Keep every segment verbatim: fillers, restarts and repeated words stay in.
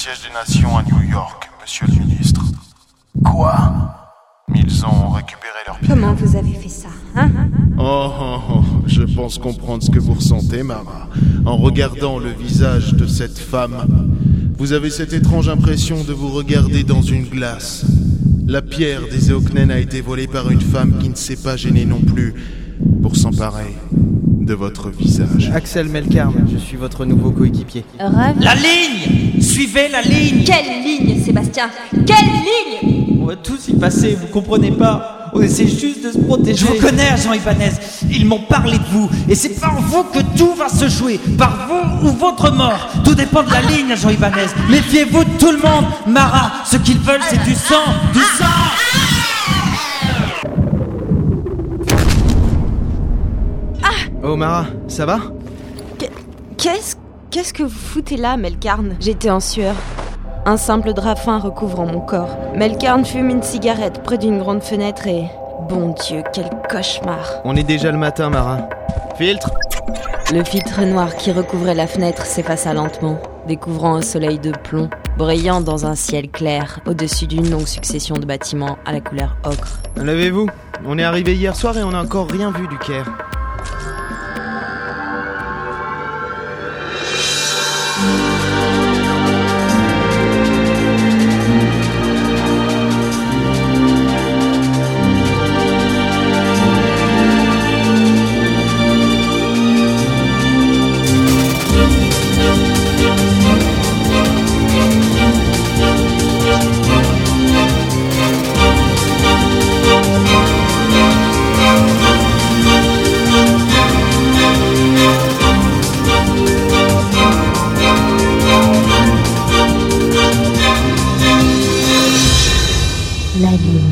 siège des nations à New York, monsieur le ministre. Quoi? Ils ont récupéré leurs pierres. Comment vous avez fait ça, hein? Oh, oh, oh, je pense comprendre ce que vous ressentez, Mara. En regardant le visage de cette femme, vous avez cette étrange impression de vous regarder dans une glace. La pierre des Eoknen a été volée par une femme qui ne s'est pas gênée non plus pour s'emparer de votre visage. Axel Melkarn, je suis votre nouveau coéquipier. Ravi. La ligne! Suivez la ligne! Quelle ligne, Sébastien? Quelle ligne? On va tous y passer, vous comprenez pas? On essaie juste de se protéger. Je vous connais, agent Ibanez. Ils m'ont parlé de vous. Et c'est par vous que tout va se jouer. Par vous ou votre mort. Tout dépend de la ligne, agent Ibanez. Méfiez-vous de tout le monde. Mara, ce qu'ils veulent, c'est du sang. Du sang! Oh Mara, ça va? Qu'est-ce... Qu'est-ce que vous foutez là, Melkarn? J'étais en sueur. Un simple drap fin recouvrant mon corps. Melkarn fume une cigarette près d'une grande fenêtre et... Bon Dieu, quel cauchemar. On est déjà le matin, Mara. Filtre! Le filtre noir qui recouvrait la fenêtre s'effaça lentement, découvrant un soleil de plomb, brillant dans un ciel clair, au-dessus d'une longue succession de bâtiments à la couleur ocre. Levez-vous, on est arrivé hier soir et on n'a encore rien vu du Caire. La ligne.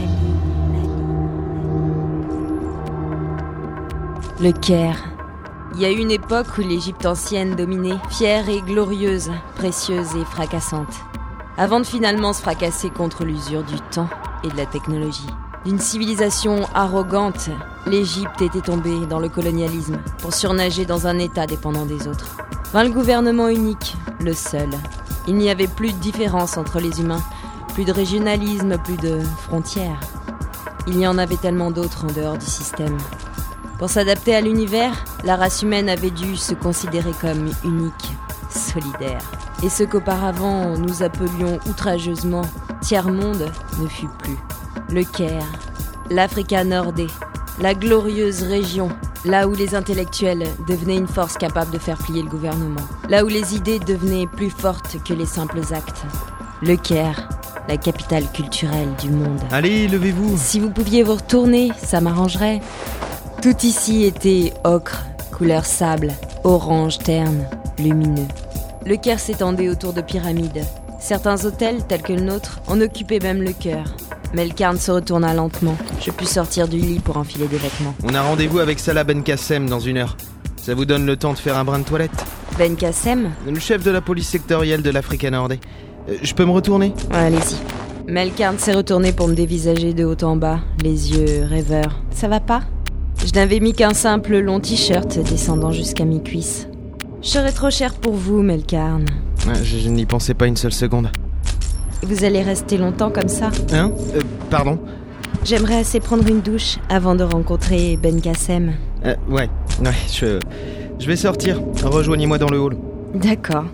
Le Caire. Il y a eu une époque où l'Égypte ancienne dominait, fière et glorieuse, précieuse et fracassante, avant de finalement se fracasser contre l'usure du temps et de la technologie. D'une civilisation arrogante, l'Égypte était tombée dans le colonialisme pour surnager dans un état dépendant des autres. Vint le gouvernement unique, le seul. Il n'y avait plus de différence entre les humains, plus de régionalisme, plus de frontières. Il y en avait tellement d'autres en dehors du système. Pour s'adapter à l'univers, la race humaine avait dû se considérer comme unique, solidaire. Et ce qu'auparavant nous appelions outrageusement tiers-monde ne fut plus. Le Caire, l'Africa Nordé, la glorieuse région, là où les intellectuels devenaient une force capable de faire plier le gouvernement, là où les idées devenaient plus fortes que les simples actes. Le Caire, la capitale culturelle du monde. Allez, levez-vous. Si vous pouviez vous retourner, ça m'arrangerait. Tout ici était ocre, couleur sable, orange terne, lumineux. Le Caire s'étendait autour de pyramides. Certains hôtels, tels que le nôtre, en occupaient même le cœur. Melkarn se retourna lentement. Je pus sortir du lit pour enfiler des vêtements. On a rendez-vous avec Salah Ben Kassem dans une heure. Ça vous donne le temps de faire un brin de toilette? Ben Kassem? Le chef de la police sectorielle de l'Africa Nordé. Euh, je peux me retourner? Allez-y. Melkarn s'est retourné pour me dévisager de haut en bas, les yeux rêveurs. Ça va pas? Je n'avais mis qu'un simple long t-shirt descendant jusqu'à mes cuisses. Je serais trop cher pour vous, Melkarn. Ouais, je, je n'y pensais pas une seule seconde. Vous allez rester longtemps comme ça? Hein? Euh, pardon? J'aimerais assez prendre une douche avant de rencontrer Ben Kassem. Euh, ouais, ouais, je... Je vais sortir. Rejoignez-moi dans le hall. D'accord.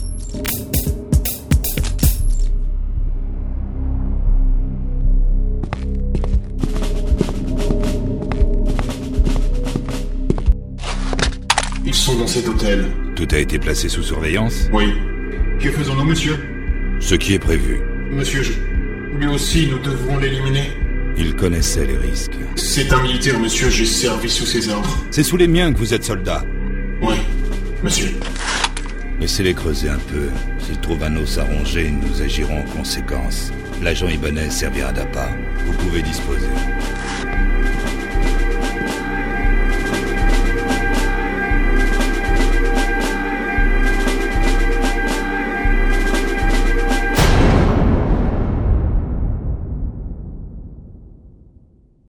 Ils sont dans cet hôtel. Tout a été placé sous surveillance? Oui. Que faisons-nous, monsieur? Ce qui est prévu. Monsieur, je... lui aussi, nous devrons l'éliminer. Il connaissait les risques. C'est un militaire, monsieur, j'ai servi sous ses ordres. C'est sous les miens que vous êtes soldat. Oui, monsieur. Laissez-les creuser un peu. S'ils trouvent un os à ronger, nous agirons en conséquence. L'agent Ibanez servira d'appât. Vous pouvez disposer.